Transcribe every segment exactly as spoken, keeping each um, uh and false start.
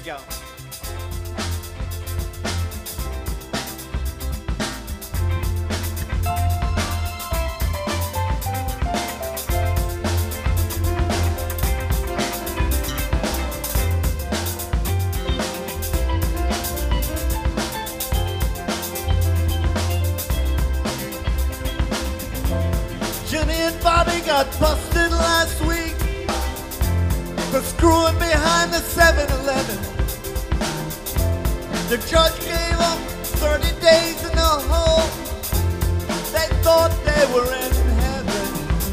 go. Jenny and Bobby got busted last week for screwing behind the seven eleven. The judge gave them thirty days in the hole. They thought they were in heaven.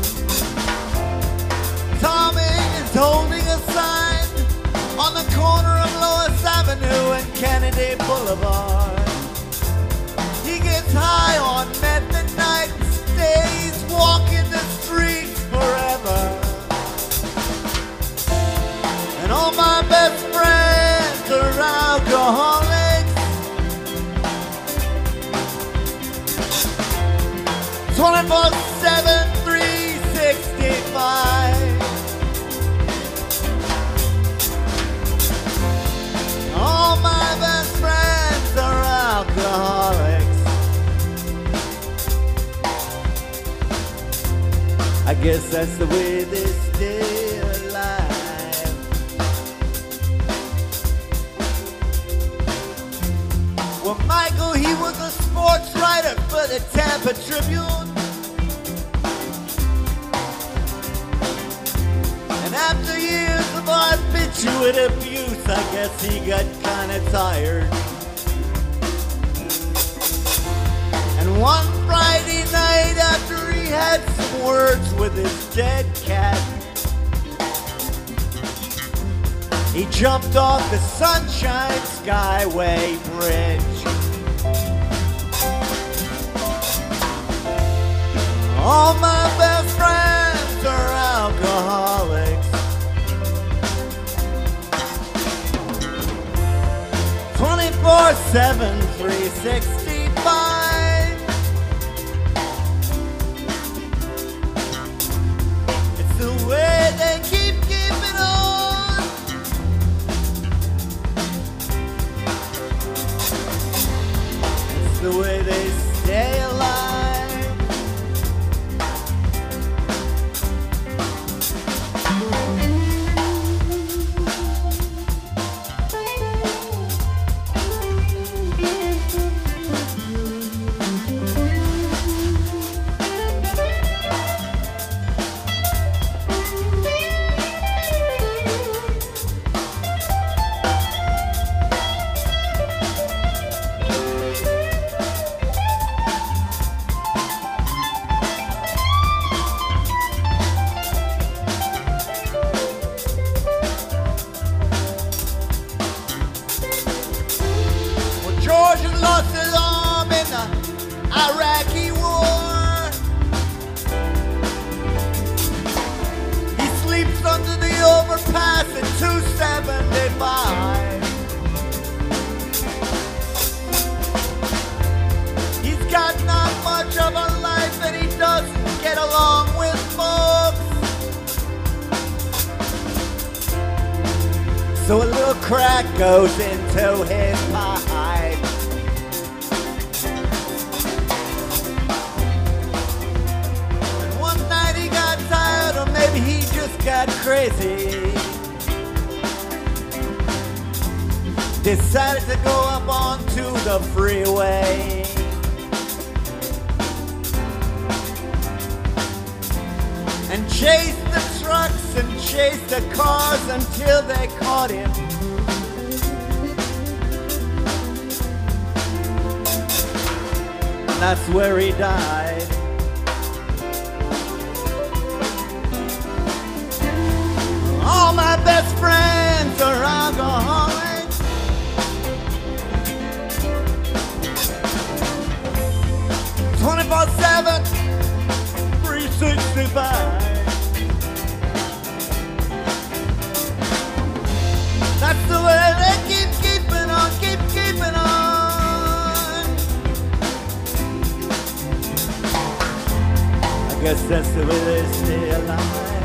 Tommy is holding a sign on the corner of Lois Avenue and Kennedy Boulevard. He gets high on meth at night and stays walking the streets forever. And all my best friends are alcoholics. twenty-four seven, three sixty-five. All my best friends are alcoholics. I guess that's the way they stay alive. Well, Michael, he was a sports writer for the Tampa Tribune. And after years of barbituric abuse, I guess he got kinda tired. And one Friday night after he had some words with his dead cat, he jumped off the Sunshine Skyway Bridge. All my best friends are alcoholics. twenty-four seven, three sixty-five. It's the way they keep keeping on. It's the way they stay alive. George has lost his arm in the Iraqi war. He sleeps under the overpass at two seventy-five. He's got not much of a life and he doesn't get along with folks. So a little crack goes into his pipe. And one night he got tired, or maybe he just got crazy. Decided to go up onto the freeway. And chase the trucks and chase the cars until they caught him. And that's where he died. All my best friends are alcoholics. twenty-four seven, three sixty-five. That's the way they keep keeping on, keep keeping on. I guess that's the way they stay alive.